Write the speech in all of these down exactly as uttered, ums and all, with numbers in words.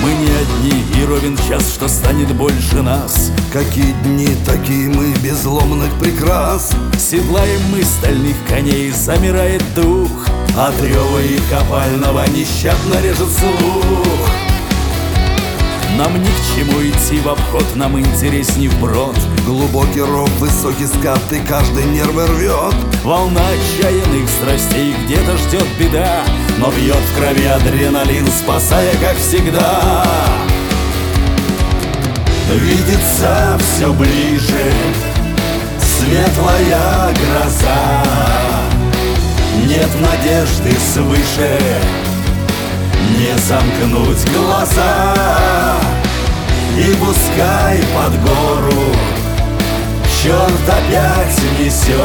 Мы не одни, и ровен час, что станет больше нас. Какие дни, такие мы, безломных прекрас. Седлаем мы стальных коней, замирает дух. От рева их опального нещадно режет слух. Нам ни к чему идти в обход, нам интересней вброд. Глубокий ров, высокий скат, и каждый нервы рвет. Волна отчаянных страстей, где-то ждет беда, но бьет в крови адреналин, спасая, как всегда. Видится все ближе светлая гроза. Нет надежды свыше не замкнуть глаза. И пускай под гору черт опять несет,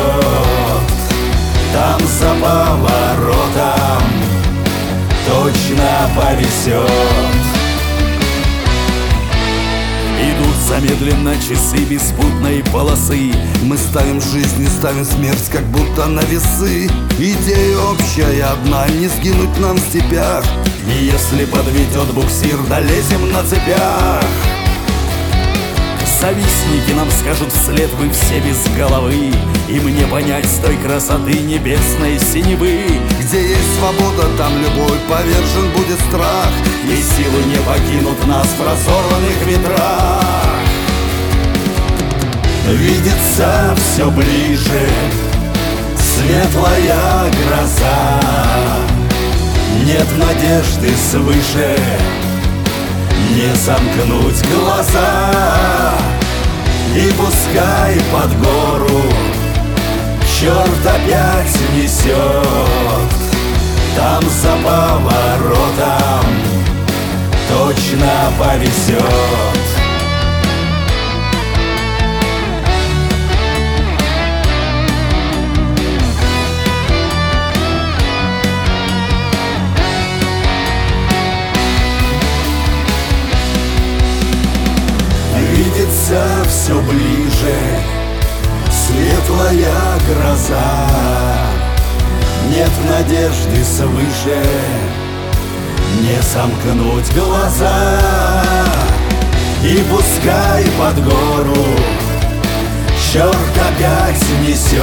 там за поворотом точно повезет. Идут замедленно часы беспутной полосы. Мы ставим жизнь и ставим смерть, как будто на весы. Идея общая одна, не сгинуть нам в степях. И если подведет буксир, долезем на цепях. Завистники нам скажут вслед: вы все без головы. И мне понять с той красоты небесной синевы. Где есть свобода, там любой повержен будет страх. И силы не покинут нас в разорванных ветрах. Видится все ближе светлая гроза. Нет надежды свыше не замкнуть глаза. И пускай под гору черт опять несет, там за поворотом точно повезет. Видится все ближе светлая гроза. Нет надежды свыше не сомкнуть глаза. И пускай под гору черт опять несет,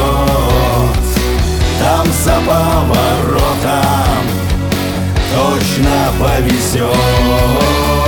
там за поворотом точно повезет.